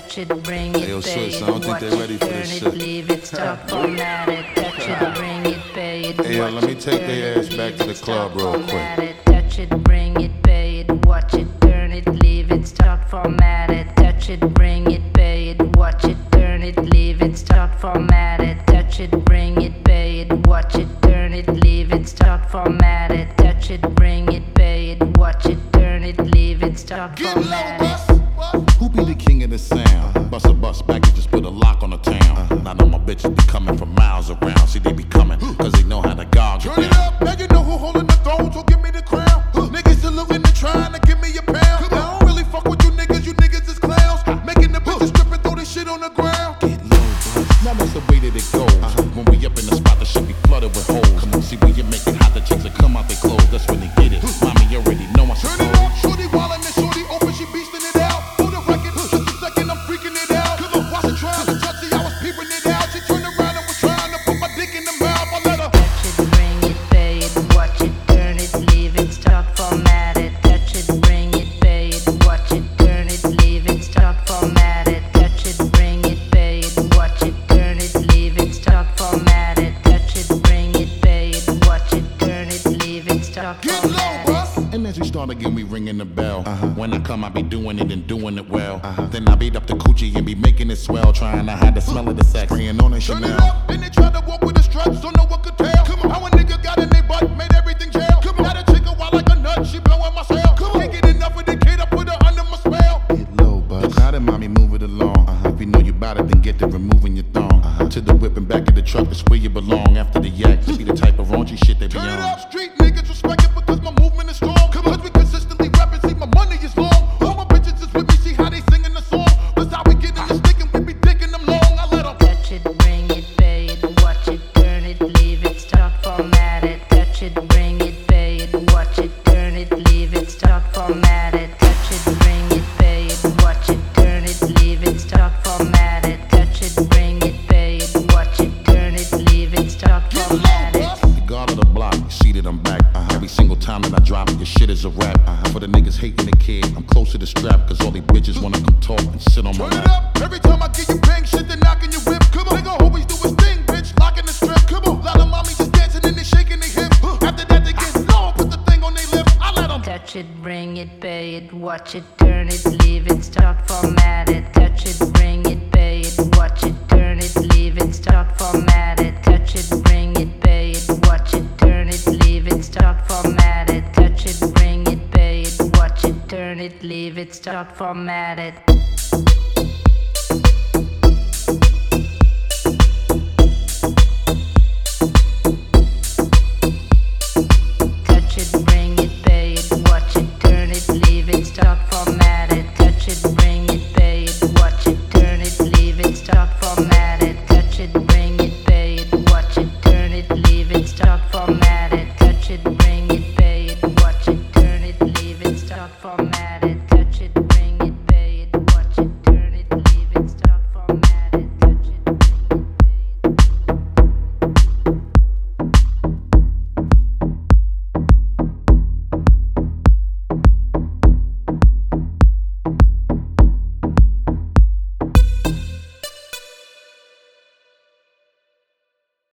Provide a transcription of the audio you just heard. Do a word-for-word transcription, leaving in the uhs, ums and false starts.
touch it, bring it, Hey, yo, pay Swiss, it, I don't think watch they it, ready for turn this it, shit. leave it, stop, format it, touch it, bring it, pay it, Hey, yo, watch let me it, take turn their it, ass back leave to the it, club stop, real format quick. it, touch it, bring it, pay it, watch it, turn it, leave it, start, format it, touch it, bring it, pay it, watch it, turn it, leave it, start, format it, touch it, bring it, pay it, watch it, turn it, leave it, start, format it, touch it, bring it, pay it, watch it, turn it, leave it, start, format it. Who be the king of the sound? Bust a bus back and just put a lock on the town. Now know my bitches be coming from miles around. See, they be coming, cause they know how to gog it Turn it up, now you know who holding the throne, so give me the crown. Niggas saluting and trying to give me a pound. I don't really fuck with you niggas, you niggas is clowns. Making the bitches strip and throw this shit on the ground. Get low, bus. Now that's the way that it goes. When we up in the spot, the shit be flooded with holes. Come on, see, when you make it hot, the chicks will come out their clothes. That's when they get it. Mommy, you already know I Turn it up, shorty wildin' and shorty open, she beastin' it out. For the record, just a second, I'm freaking it out. While she trying to touch it, I was peeping it out. She turned around and was trying to put my dick in the mouth. I let her Touch it, bring it, pay it, watch it, turn it, leave it, start, format it. Touch it, bring it, pay it, watch it, turn it, leave it, start, format it. Touch it, bring it, pay it, watch it, turn it, leave it, start, format it. Touch it, bring it, pay it, watch it, turn it, leave it, start, get low, format it. bus. And as we start again, we ringing the bell. Uh-huh. When I come, I be doing it and doing it well. Uh-huh. Then I beat up the coochie and be making it swell, trying to hide the smell of the sex. Spraying on a Turn Chanel. it up, then they try to walk with a strut, so no one could tell. Come on. How a nigga got in their butt, made everything jail. Come on. Now the chick a wild like a nut, she blowing my cell. Come on. Can't get enough of the kid, I put her under my spell. Get low, bus. Now that mommy, move it along. Uh-huh. If you know you bout it, then get to removing your thong. Uh-huh. To the whip and back of the truck, that's where you belong. After the yak, to be the type of raunchy shit they be Turn it on. up, street niggas respect it because my movement is strong. Come on. Cause we consistently rapping, see my money is long. All my bitches is with me, see how they singing the song. That's how we get in the stick and we be digging them long. I let them Touch it, bring it, pay it, watch it, turn it, leave it, start, format it. Touch it, bring it, pay it, watch it, turn it, leave it, start, format it. Touch it, bring it, pay it, watch it, turn it, leave it, start, format it. Touch it, bring it, pay it, watch it, turn it, leave it, start, get format low, it. bus. The guard of the block, you see that I'm back. Uh-huh. Every single time that I drop it, your shit is a rap. Uh-huh. For the niggas hating the kid, I'm close to the strap, cause all these bitches wanna come talk and sit on my Turn it lap. up, every time I get you bang, shit, they knocking your whip. Come on, nigga always do his thing, bitch, locking the strip. Come on, lot of mommies just dancing and they shaking their hips. After that they get low, put the thing on their lips. I let them Touch it, bring it, pay it, watch it, turn it, leave it, start, format it. Touch it, bring it, pay it, watch it, turn it, leave it, start, format it. Touch it, bring it, pay it, watch it, turn it, leave it, start, format it. Touch it, bring it, pay it, watch it, turn it, leave it, start, format it.